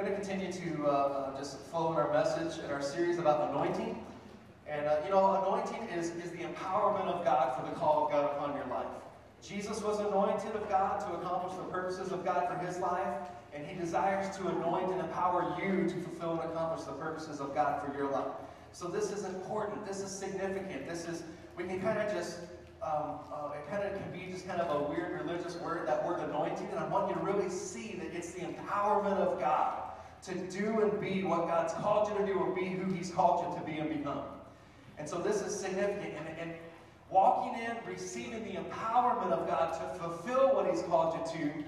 going to continue to just flow in our message and our series about anointing. And anointing is the empowerment of God for the call of God upon your life. Jesus was anointed of God to accomplish the purposes of God for his life, and he desires to anoint and empower you to fulfill and accomplish the purposes of God for your life. So this is important. This is significant. We can kind of just, it kind of can be just kind of a weird religious word, that word anointing, and I want you to really see that it's the empowerment of God to do and be what God's called you to do, or be who he's called you to be and become. And so this is significant. And walking in, receiving the empowerment of God to fulfill what he's called you to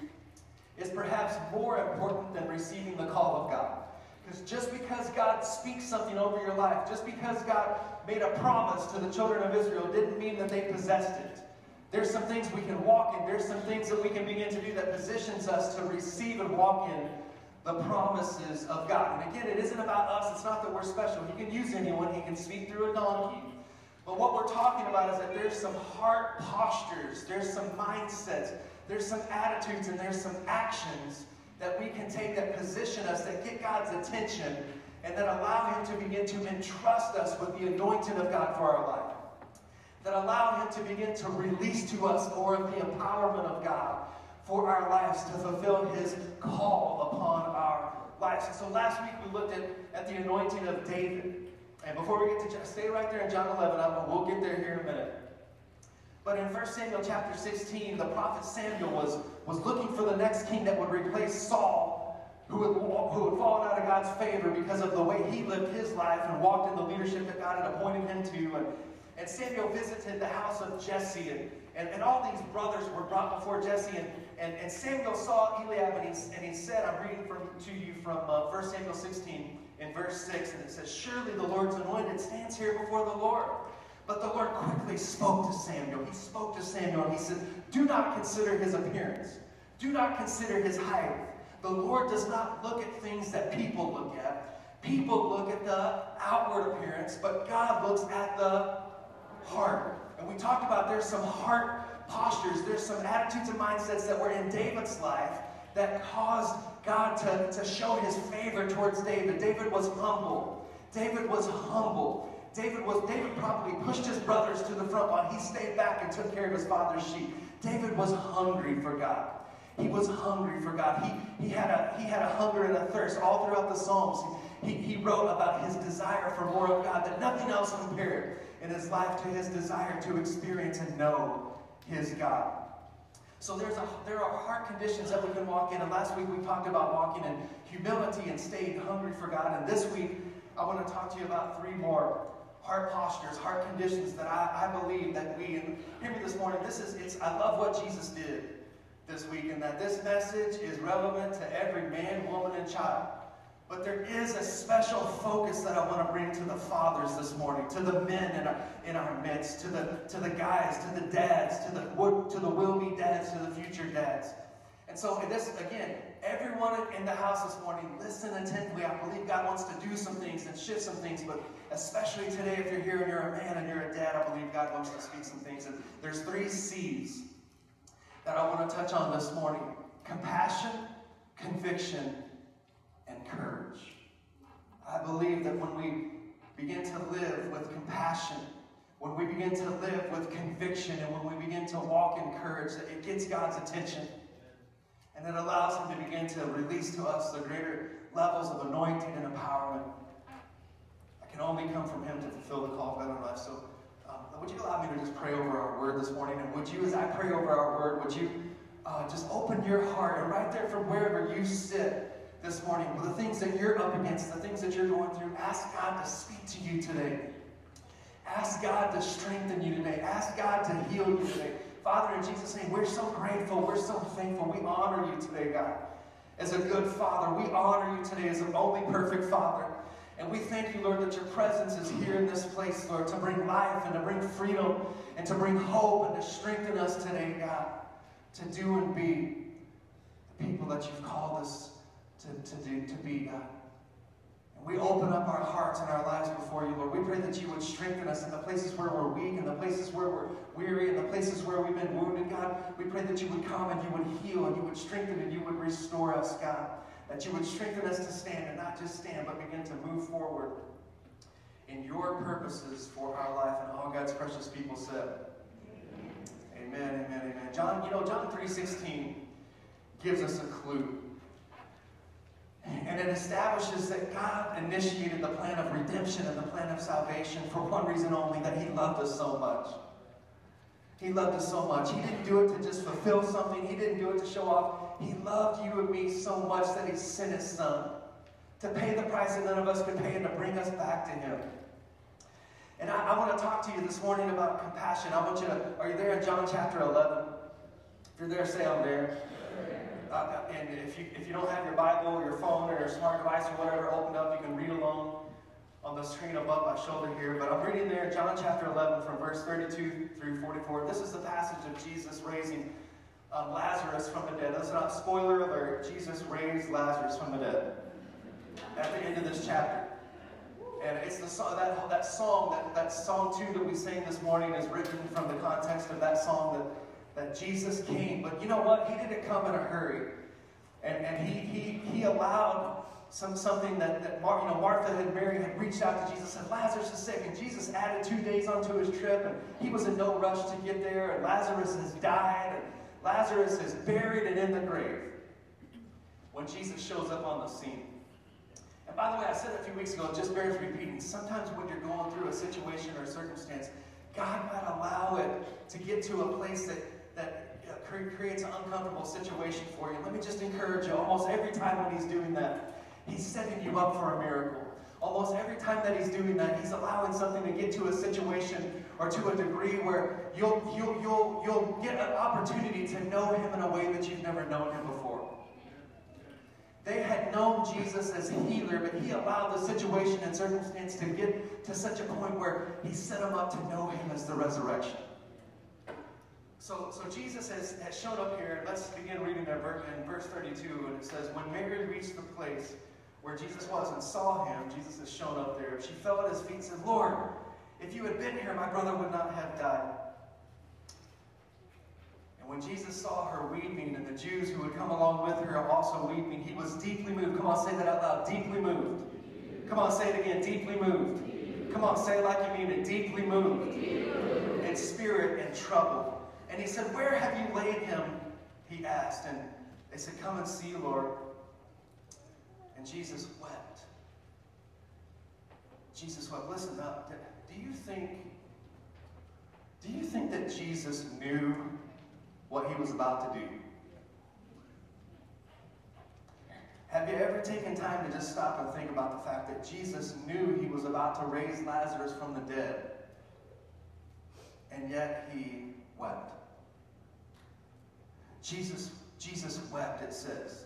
is perhaps more important than receiving the call of God. Because just because God speaks something over your life, just because God made a promise to the children of Israel, didn't mean that they possessed it. There's some things we can walk in. There's some things that we can begin to do that positions us to receive and walk in the promises of God. And again, it isn't about us. It's not that we're special. He can use anyone. He can speak through a donkey. But what we're talking about is that there's some heart postures, there's some mindsets, there's some attitudes, and there's some actions that we can take that position us, that get God's attention, and that allow him to begin to entrust us with the anointing of God for our life. That allow him to begin to release to us more of the empowerment of God for our lives to fulfill his call upon our lives. And so last week we looked at the anointing of David. And before we get to, stay right there in John 11, we'll get there here in a minute. But in 1 Samuel chapter 16, the prophet Samuel was looking for the next king that would replace Saul, who had fallen out of God's favor because of the way he lived his life and walked in the leadership that God had appointed him to. And Samuel visited the house of Jesse, and all these brothers were brought before Jesse, and Samuel saw Eliab, and he said, I'm reading to you from 1 Samuel 16 in verse 6, and it says, surely the Lord's anointed stands here before the Lord. But the Lord quickly spoke to Samuel. He spoke to Samuel, and he said, do not consider his appearance. Do not consider his height. The Lord does not look at things that people look at. People look at the outward appearance, but God looks at the heart. And we talked about there's some heart postures, there's some attitudes and mindsets that were in David's life that caused God to show his favor towards David. David was humble. David was humble. David probably pushed his brothers to the front while he stayed back and took care of his father's sheep. David was hungry for God. He was hungry for God. He had a hunger and a thirst all throughout the Psalms. He wrote about his desire for more of God, that nothing else compared in his life to his desire to experience and know his God. So there are heart conditions that we can walk in. And last week we talked about walking in humility and staying hungry for God. And this week I want to talk to you about 3 more heart postures, heart conditions that I believe that we, and hear me this morning, I love what Jesus did this week, and that this message is relevant to every man, woman, and child. But there is a special focus that I want to bring to the fathers this morning, to the men in our midst, to the guys, to the dads, to the will-be dads, to the future dads. And so this, again, everyone in the house this morning, listen attentively. I believe God wants to do some things and shift some things, but especially today, if you're here and you're a man and you're a dad, I believe God wants to speak some things. And there's 3 C's that I want to touch on this morning: compassion, conviction, and courage. I believe that when we begin to live with compassion, when we begin to live with conviction, and when we begin to walk in courage, that it gets God's attention. And it allows him to begin to release to us the greater levels of anointing and empowerment that can only come from him to fulfill the call of God in our life. So would you allow me to just pray over our word this morning? And would you, as I pray over our word, would you just open your heart, and right there from wherever you sit this morning, with the things that you're up against, the things that you're going through, ask God to speak to you today. Ask God to strengthen you today. Ask God to heal you today. Father, in Jesus' name, we're so grateful. We're so thankful. We honor you today, God, as a good Father. We honor you today as an only perfect Father. And we thank you, Lord, that your presence is here in this place, Lord, to bring life and to bring freedom and to bring hope and to strengthen us today, God, to do and be the people that you've called us to be, God. And we open up our hearts and our lives before you, Lord. We pray that you would strengthen us in the places where we're weak, in the places where we're weary, in the places where we've been wounded, God. We pray that you would come and you would heal and you would strengthen and you would restore us, God. That you would strengthen us to stand, and not just stand, but begin to move forward in your purposes for our life. And all God's precious people said, amen, amen, amen. John 3:16 gives us a clue. And it establishes that God initiated the plan of redemption and the plan of salvation for one reason only, that He loved us so much. He loved us so much. He didn't do it to just fulfill something. He didn't do it to show off. He loved you and me so much that He sent His Son to pay the price that none of us could pay and to bring us back to Him. And I want to talk to you this morning about compassion. I want you to, are you there in John chapter 11? If you're there, say I'm there. And if you don't have your Bible or your phone or your smart device or whatever opened up, you can read along on the screen above my shoulder here. But I'm reading there John chapter 11 from verse 32 through 44. This is the passage of Jesus raising Lazarus from the dead. That's not spoiler alert. Jesus raised Lazarus from the dead at the end of this chapter. And it's the song, that song 2 that we sang this morning is written from the context of that song that Jesus came. But you know what? He didn't come in a hurry. And he allowed something that Martha and Mary had reached out to Jesus and said, Lazarus is sick. And Jesus added 2 days onto his trip. And he was in no rush to get there. And Lazarus has died. And Lazarus is buried and in the grave when Jesus shows up on the scene. And by the way, I said a few weeks ago, it just bears repeating. Sometimes when you're going through a situation or a circumstance, God might allow it to get to a place that creates an uncomfortable situation for you. Let me just encourage you, almost every time when He's doing that, He's setting you up for a miracle. Almost every time that He's doing that, He's allowing something to get to a situation or to a degree where you'll get an opportunity to know Him in a way that you've never known Him before. They had known Jesus as a healer, but He allowed the situation and circumstance to get to such a point where He set them up to know Him as the resurrection. So Jesus has shown up here. Let's begin reading in verse 32, and it says, when Mary reached the place where Jesus was and saw Him, Jesus has shown up there. She fell at His feet and said, Lord, if you had been here, my brother would not have died. And when Jesus saw her weeping, and the Jews who had come along with her also weeping, He was deeply moved. Come on, say that out loud. Deeply moved. Come on, say it again. Deeply moved. Come on, say it like you mean it. Deeply moved. In spirit and troubled. And He said, where have you laid him? He asked. And they said, come and see, Lord. And Jesus wept. Jesus wept. Listen up. Do you think that Jesus knew what He was about to do? Have you ever taken time to just stop and think about the fact that Jesus knew He was about to raise Lazarus from the dead, and yet He wept? Jesus wept, it says.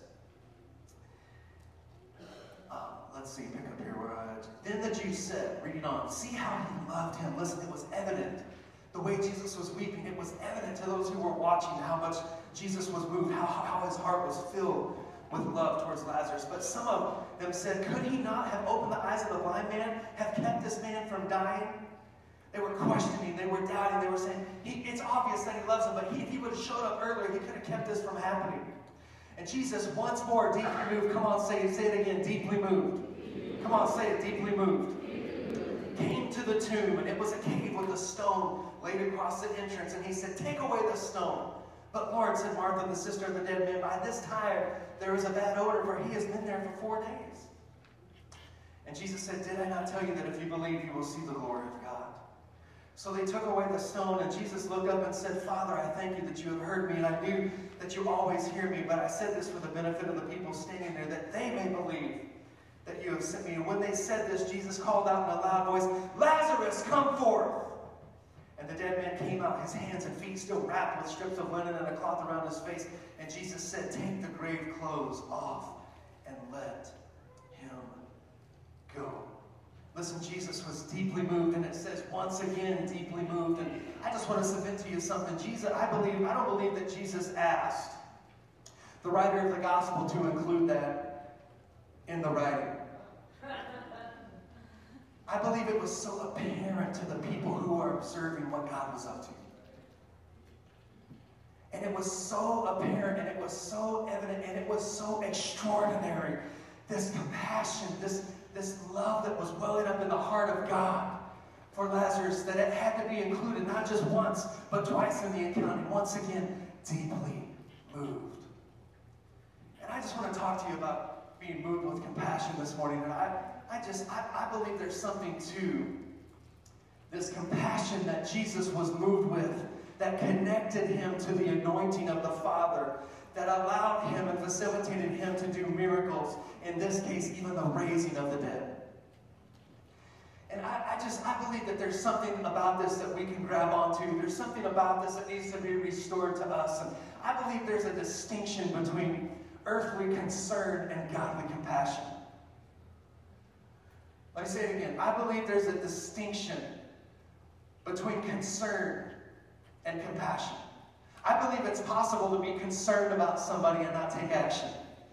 Let's see, pick up here where Then the Jews said, reading on, see how He loved him. Listen, it was evident. The way Jesus was weeping, it was evident to those who were watching how much Jesus was moved, how His heart was filled with love towards Lazarus. But some of them said, could He not have opened the eyes of the blind man, have kept this man from dying? They were questioning, they were doubting, they were saying, it's obvious that He loves him, but if He would have showed up earlier, He could have kept this from happening. And Jesus, once more, deeply moved, come on, say it again, deeply moved. Come on, say it, deeply moved. Came to the tomb, and it was a cave with a stone laid across the entrance, and He said, take away the stone. But Lord, said Martha, the sister of the dead man, by this time there is a bad odor, for he has been there for 4 days. And Jesus said, did I not tell you that if you believe, you will see the glory of God? So they took away the stone, and Jesus looked up and said, Father, I thank you that you have heard me, and I knew that you always hear me, but I said this for the benefit of the people standing there, that they may believe that you have sent me. And when they said this, Jesus called out in a loud voice, Lazarus, come forth! And the dead man came out, his hands and feet still wrapped with strips of linen and a cloth around his face. And Jesus said, take the grave clothes off and let him go. Listen, Jesus was deeply moved, and it says once again, deeply moved. And I just want to submit to you something. I don't believe that Jesus asked the writer of the gospel to include that in the writing. I believe it was so apparent to the people who are observing what God was up to. And it was so apparent, and it was so evident, and it was so extraordinary. This compassion, this love that was welling up in the heart of God for Lazarus, that it had to be included not just once, but twice in the account. And once again, deeply moved. And I just want to talk to you about being moved with compassion this morning. And I believe there's something to this compassion that Jesus was moved with, that connected him to the anointing of the Father, that allowed him and facilitated him to do miracles, in this case, even the raising of the dead. And I believe that there's something about this that we can grab onto. There's something about this that needs to be restored to us. And I believe there's a distinction between earthly concern and godly compassion. Let me say it again. I believe there's a distinction between concern and compassion. I believe it's possible to be concerned about somebody and not take action.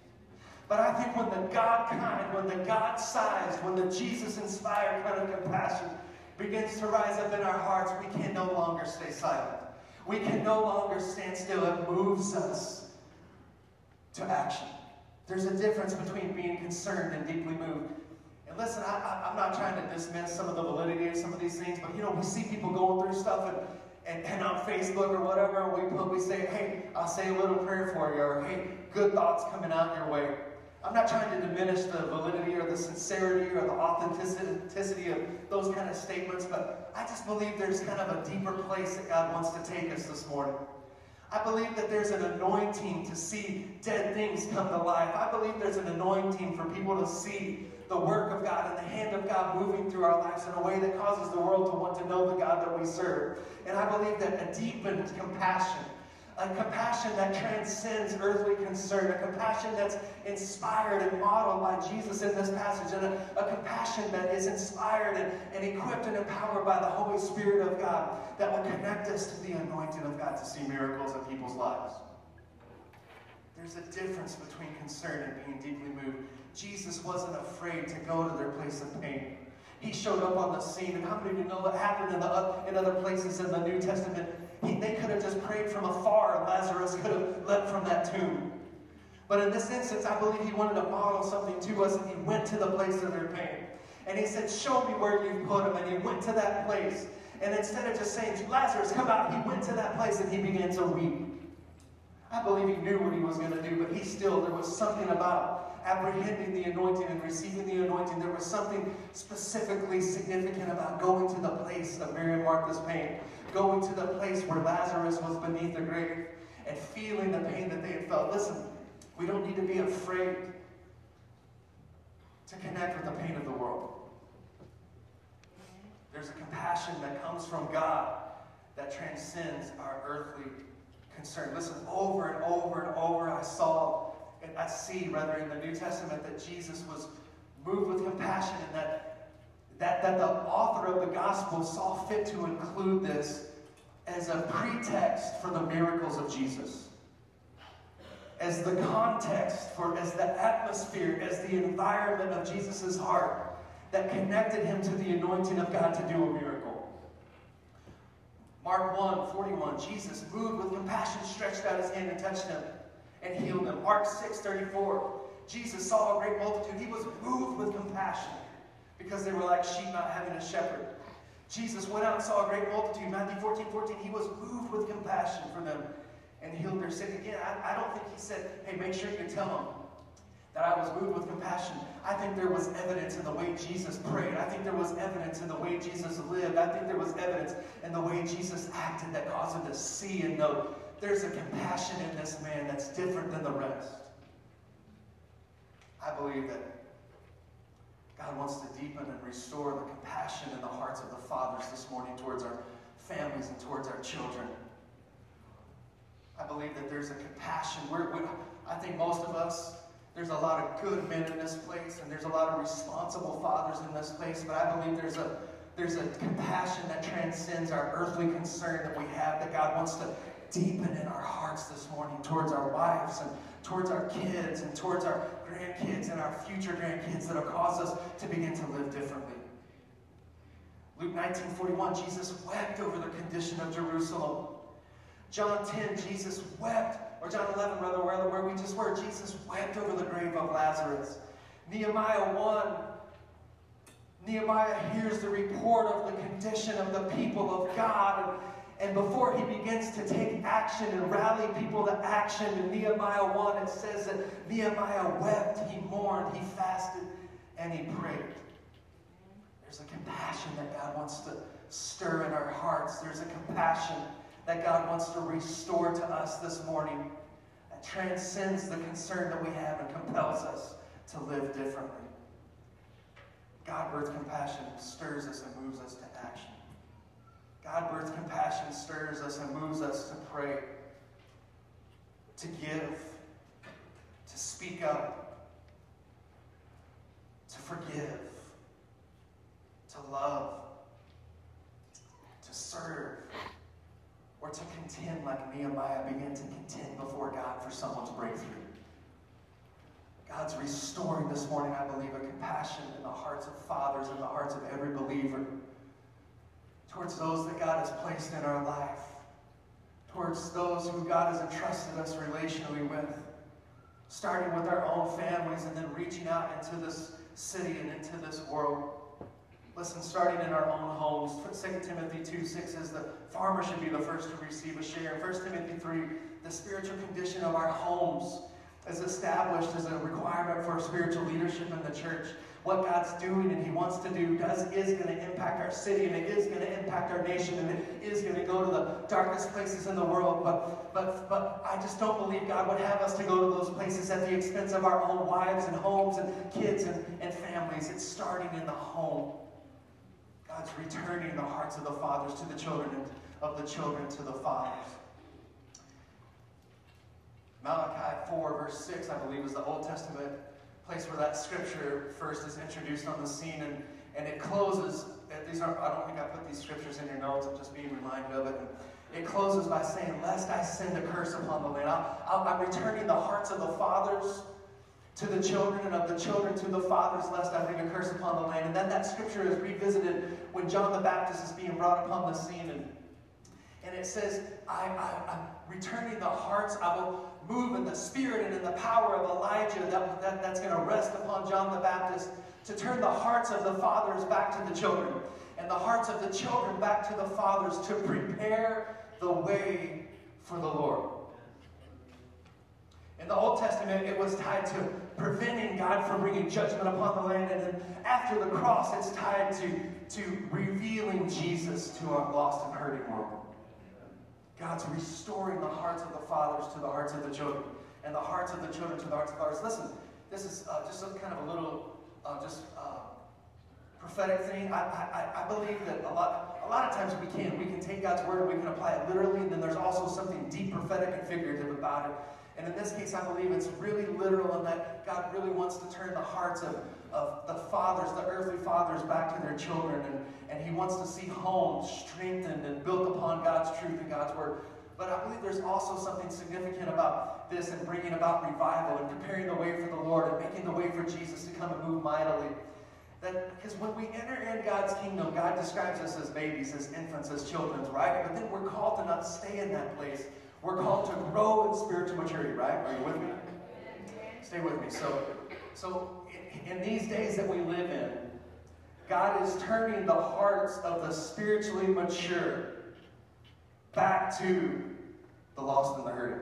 But I think when the God kind, when the God-sized, when the Jesus-inspired kind of compassion begins to rise up in our hearts, we can no longer stay silent. We can no longer stand still. It moves us to action. There's a difference between being concerned and deeply moved. And listen, I'm not trying to dismiss some of the validity of some of these things, but we see people going through stuff and on Facebook or whatever, we say, hey, I'll say a little prayer for you, or hey, good thoughts coming out your way. I'm not trying to diminish the validity or the sincerity or the authenticity of those kind of statements, but I just believe there's kind of a deeper place that God wants to take us this morning. I believe that there's an anointing to see dead things come to life. I believe there's an anointing for people to see the work of God and the hand of God moving through our lives in a way that causes the world to want to know the God that we serve. And I believe that a deepened compassion, a compassion that transcends earthly concern, a compassion that's inspired and modeled by Jesus in this passage, and a compassion that is inspired and equipped and empowered by the Holy Spirit of God, that will connect us to the anointing of God to see miracles in people's lives. There's a difference between concern and being deeply moved. Jesus wasn't afraid to go to their place of pain. He showed up on the scene, and how many of you know what happened in other places in the New Testament? They could have just prayed from afar, and Lazarus could have leapt from that tomb. But in this instance, I believe he wanted to model something to us, and he went to the place of their pain. And he said, show me where you've put him. And he went to that place. And instead of just saying, Lazarus, come out, he went to that place and he began to weep. I believe he knew what he was going to do, but there was something about apprehending the anointing and receiving the anointing. There was something specifically significant about going to the place of Mary and Martha's pain, going to the place where Lazarus was beneath the grave and feeling the pain that they had felt. Listen, we don't need to be afraid to connect with the pain of the world. There's a compassion that comes from God that transcends our earthly concern. Listen, over and over and over, I see in the New Testament that Jesus was moved with compassion, and that the author of the gospel saw fit to include this as a pretext for the miracles of Jesus. As the context as the atmosphere, as the environment of Jesus' heart that connected him to the anointing of God to do a miracle. Mark 1:41, Jesus, moved with compassion, stretched out his hand and touched him and healed him. Mark 6:34, Jesus saw a great multitude. He was moved with compassion because they were like sheep not having a shepherd. Jesus went out and saw a great multitude. Matthew 14:14, he was moved with compassion for them and healed their sick. Again, I don't think he said, hey, make sure you tell them that I was moved with compassion. I think there was evidence in the way Jesus prayed. I think there was evidence in the way Jesus lived. I think there was evidence in the way Jesus acted that caused him to see and know there's a compassion in this man that's different than the rest. I believe that God wants to deepen and restore the compassion in the hearts of the fathers this morning towards our families and towards our children. I believe that there's a compassion. I think most of us, there's a lot of good men in this place, and there's a lot of responsible fathers in this place, but I believe there's a compassion that transcends our earthly concern that we have, that God wants to deepen in our hearts this morning towards our wives and towards our kids and towards our grandkids and our future grandkids, that will cause us to begin to live differently. Luke 19:41, Jesus wept over the condition of Jerusalem. John 10, Jesus wept, or John 11, rather, where we just were, Jesus wept over the grave of Lazarus. Nehemiah 1, Nehemiah hears the report of the condition of the people of God, and before he begins to take action and rally people to action, in Nehemiah 1 it says that Nehemiah wept, he mourned, he fasted, and he prayed. There's a compassion that God wants to stir in our hearts. There's a compassion that God wants to restore to us this morning that transcends the concern that we have and compels us to live differently. God-birthed compassion stirs us and moves us to action. God-birthed compassion stirs us and moves us to pray, to give, to speak up, to forgive, to love, to serve, or to contend like Nehemiah began to contend before God for someone's breakthrough. God's restoring this morning, I believe, a compassion in the hearts of fathers and the hearts of every believer towards those that God has placed in our life, towards those who God has entrusted us relationally with, starting with our own families and then reaching out into this city and into this world. Listen, starting in our own homes, 2 Timothy 2:6 says the farmer should be the first to receive a share. 1 Timothy 3, the spiritual condition of our homes is established as a requirement for spiritual leadership in the church. What God's doing and He wants to do is going to impact our city, and it is going to impact our nation, and it is going to go to the darkest places in the world. But I just don't believe God would have us to go to those places at the expense of our own wives and homes and kids and families. It's starting in the home. God's returning the hearts of the fathers to the children and of the children to the fathers. Malachi 4, verse 6, I believe, is the Old Testament place where that scripture first is introduced on the scene, and it closes. I don't think I put these scriptures in your notes. I'm just being reminded of it. And it closes by saying, "Lest I send a curse upon the land." I'm returning the hearts of the fathers to the children, and of the children to the fathers, lest I bring a curse upon the land. And then that scripture is revisited when John the Baptist is being brought upon the scene, and it says, I'm returning the hearts. I will move in the spirit and in the power of Elijah that's going to rest upon John the Baptist to turn the hearts of the fathers back to the children and the hearts of the children back to the fathers to prepare the way for the Lord. In the Old Testament, it was tied to preventing God from bringing judgment upon the land, and then after the cross, it's tied to revealing Jesus to our lost and hurting world. God's restoring the hearts of the fathers to the hearts of the children, and the hearts of the children to the hearts of the fathers. Listen, this is just some kind of a little prophetic thing. I believe that a lot of times we can take God's word and we can apply it literally, and then there's also something deep prophetic and figurative about it. And in this case, I believe it's really literal, and that God really wants to turn the hearts of the fathers, the earthly fathers, back to their children. And He wants to see homes strengthened and built upon God's truth and God's word. But I believe there's also something significant about this and bringing about revival and preparing the way for the Lord and making the way for Jesus to come and move mightily. Because when we enter in God's kingdom, God describes us as babies, as infants, as children, right? But then we're called to not stay in that place. We're called to grow in spiritual maturity, right? Are you with me? Stay with me. So in these days that we live in, God is turning the hearts of the spiritually mature back to the lost and the hurting.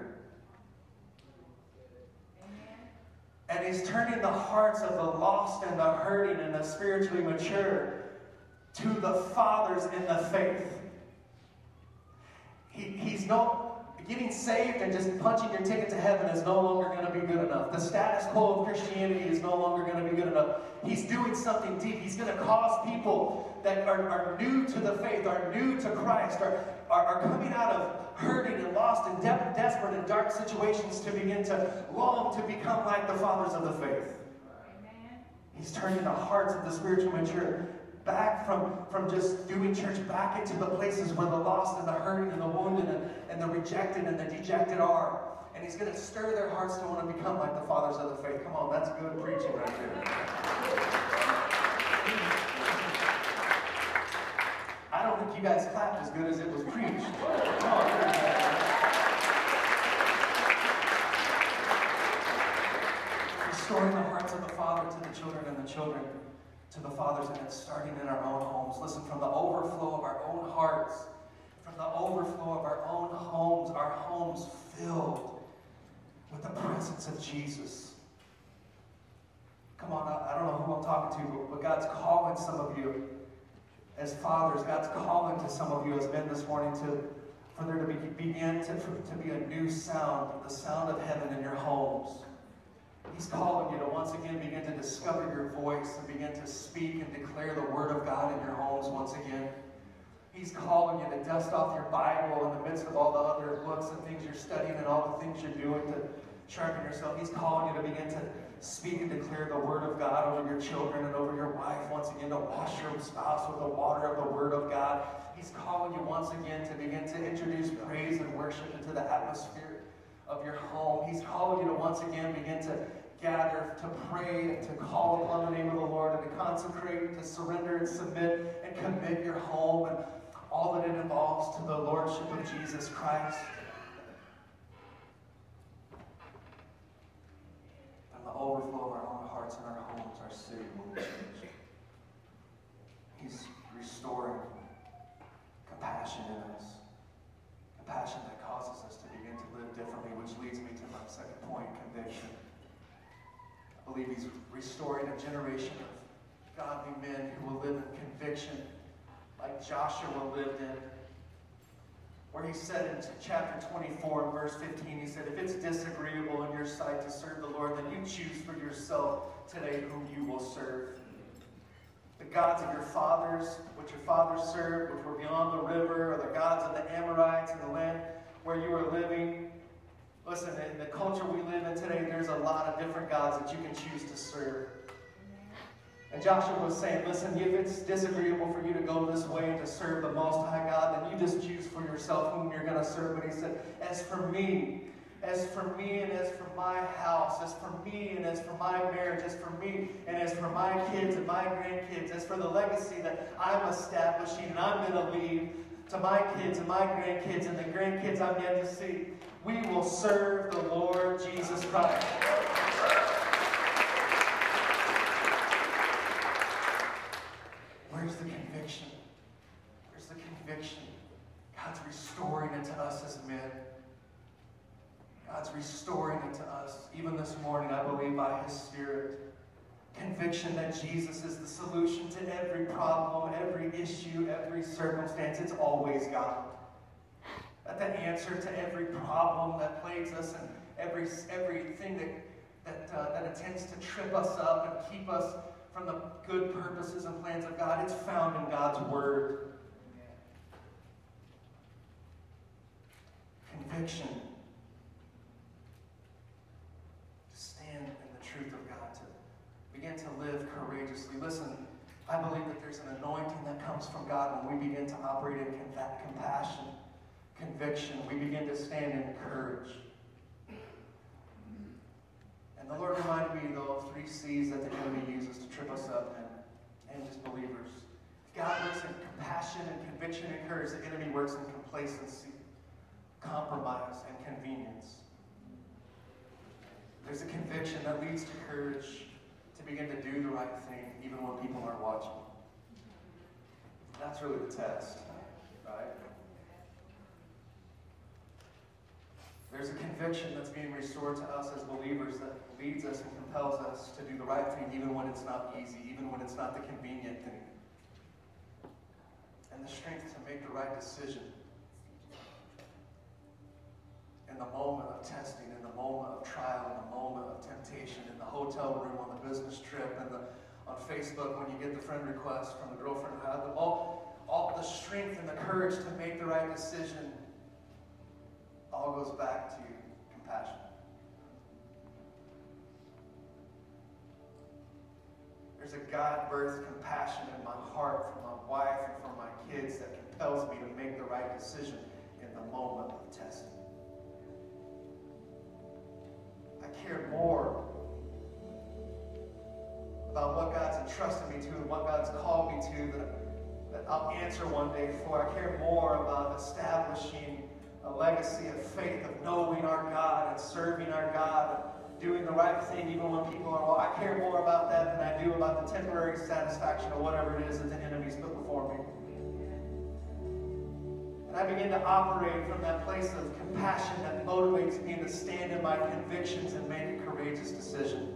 And He's turning the hearts of the lost and the hurting and the spiritually mature to the fathers in the faith. He's not getting saved and just punching your ticket to heaven is no longer going to be good enough. The status quo of Christianity is no longer going to be good enough. He's doing something deep. He's going to cause people that are new to the faith, are new to Christ, are coming out of hurting and lost and desperate and dark situations to begin to long to become like the fathers of the faith. Amen. He's turning the hearts of the spiritual mature back from just doing church back into the places where the lost and the hurting and the wounded and the rejected and the dejected are. And He's going to stir their hearts to want to become like the fathers of the faith. Come on, that's good preaching right there. I don't think you guys clapped as good as it was preached. Come on, restoring the hearts of the father to the children and the children to the fathers, and it's starting in our own homes. Listen, from the overflow of our own hearts, from the overflow of our own homes, our homes filled with the presence of Jesus. Come on, I don't know who I'm talking to, but God's calling some of you as fathers. God's calling to some of you as men this morning for there to begin to be a new sound, the sound of heaven in your homes. He's calling you to once again begin to discover your voice and begin to speak and declare the Word of God in your homes once again. He's calling you to dust off your Bible in the midst of all the other books and things you're studying and all the things you're doing to sharpen yourself. He's calling you to begin to speak and declare the Word of God over your children and over your wife. Once again, to wash your spouse with the water of the Word of God. He's calling you once again to begin to introduce praise and worship into the atmosphere of your home. He's calling you to once again begin to gather, to pray, and to call upon the name of the Lord, and to consecrate, to surrender and submit and commit your home and all that it involves to the Lordship of Jesus Christ. And the overflow of our own hearts and our homes, our city will be changed. He's restoring compassion in us. Compassion that causes us to begin to live differently, which leads me to my second point, conviction. I believe He's restoring a generation of godly men who will live in conviction like Joshua lived in. Where he said in chapter 24, verse 15, he said, if it's disagreeable in your sight to serve the Lord, then you choose for yourself today whom you will serve. The gods of your fathers, which your fathers served, which were beyond the river, or the gods of the Amorites in the land where you are living. Listen, in the culture we live in today, there's a lot of different gods that you can choose to serve. And Joshua was saying, listen, if it's disagreeable for you to go this way and to serve the Most High God, then you just choose for yourself whom you're going to serve. But he said, as for me and as for my house, as for me and as for my marriage, as for me and as for my kids and my grandkids, as for the legacy that I'm establishing and I'm going to leave to my kids and my grandkids and the grandkids I'm yet to see, we will serve the Lord Jesus Christ. Where's the conviction? Where's the conviction? God's restoring it to us as men. God's restoring it to us. Even this morning, I believe by His Spirit. Conviction that Jesus is the solution to every problem, every issue, every circumstance. It's always God. That the answer to every problem that plagues us and everything that attempts to trip us up and keep us from the good purposes and plans of God, it's found in God's Word. Conviction. To stand in the truth of God, to begin to live courageously. Listen, I believe that there's an anointing that comes from God when we begin to operate in compassion, conviction. We begin to stand in courage. And the Lord reminded me, though, of 3 C's that the enemy uses to trip us up and as believers. God works in compassion and conviction and courage. The enemy works in complacency, compromise, and convenience. There's a conviction that leads to courage to begin to do the right thing, even when people aren't watching. That's really the test, right? There's a conviction that's being restored to us as believers that leads us and compels us to do the right thing even when it's not easy, even when it's not the convenient thing. And the strength to make the right decision in the moment of testing, in the moment of trial, in the moment of temptation, in the hotel room, on the business trip, and on Facebook when you get the friend request from the girlfriend. All the strength and the courage to make the right decision all goes back to compassion. There's a God-birthed compassion in my heart for my wife and for my kids that compels me to make the right decision in the moment of testing. I care more about what God's entrusted me to and what God's called me to that I'll answer one day for. I care more about establishing a legacy of faith, of knowing our God and serving our God, doing the right thing even when people are, well, I care more about that than I do about the temporary satisfaction or whatever it is that the enemy's put before me. And I begin to operate from that place of compassion that motivates me to stand in my convictions and make a courageous decision.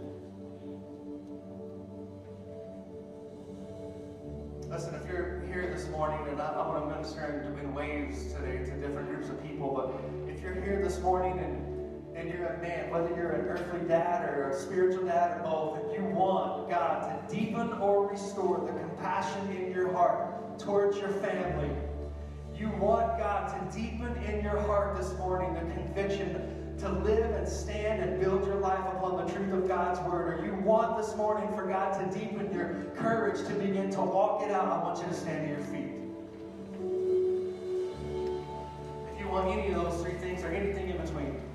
Listen, if you're here this morning, and I want to minister in waves today to different groups of people, but if you're here this morning and you're a man, whether you're an earthly dad or a spiritual dad or both, and you want God to deepen or restore the compassion in your heart towards your family, you want God to deepen in your heart this morning the conviction to live and stand and build your life upon the truth of God's word, or you want this morning for God to deepen your courage to begin to walk it out, I want you to stand to your feet. If you want any of those three things or anything in between,